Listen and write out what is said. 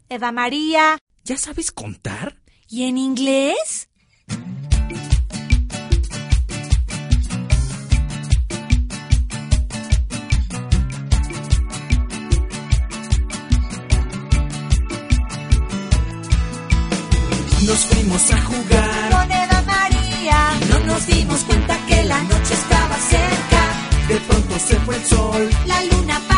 Eva María. ¿Ya sabes contar? ¿Y en inglés? Nos fuimos a jugar Con Eva María. y no nos dimos cuenta que la noche estaba cerca. De pronto se fue el sol. La luna